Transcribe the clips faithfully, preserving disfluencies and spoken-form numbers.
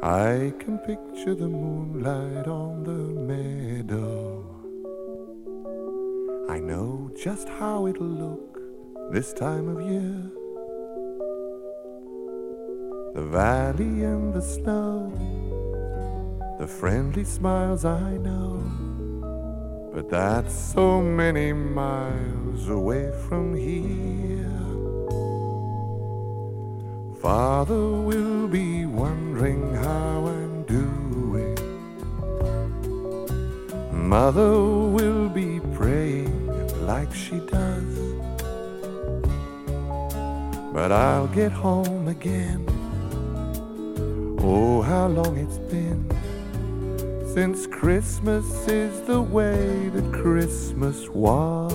I can picture the moonlight on the meadow. I know just how it'll look this time of year. The valley and the snow, the friendly smiles I know, but that's so many miles away from here. Father will be wondering how I'm doing. Mother will be praying like she does. But I'll get home again. Oh, how long it's been since Christmas is the way that Christmas was.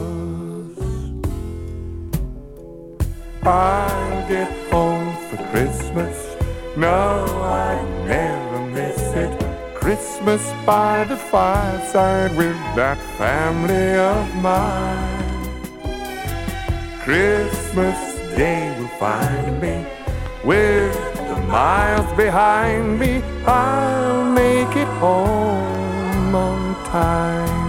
I'll get home for Christmas. No, I never miss it. Christmas by the fireside with that family of mine. Christmas Day will find me with the miles behind me. I'll make it home on time.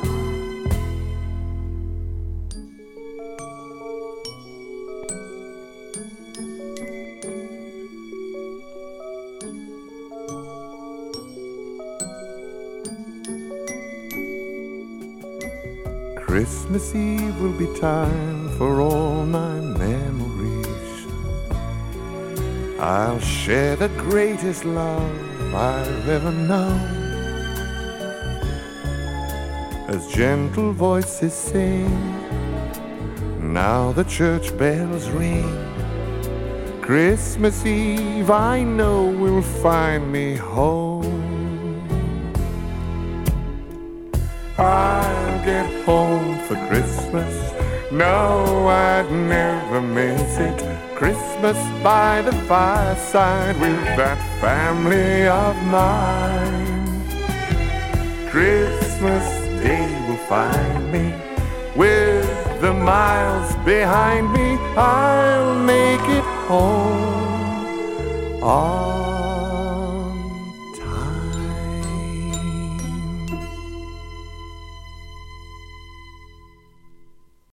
Christmas Eve will be time for all my memories. I'll share the greatest love I've ever known, as gentle voices sing, now the church bells ring. Christmas Eve I know will find me home. I'll get home for Christmas. No, I'd never miss it. Christmas by the fireside with that family of mine. Christmas Day will find me with the miles behind me. I'll make it home. Oh.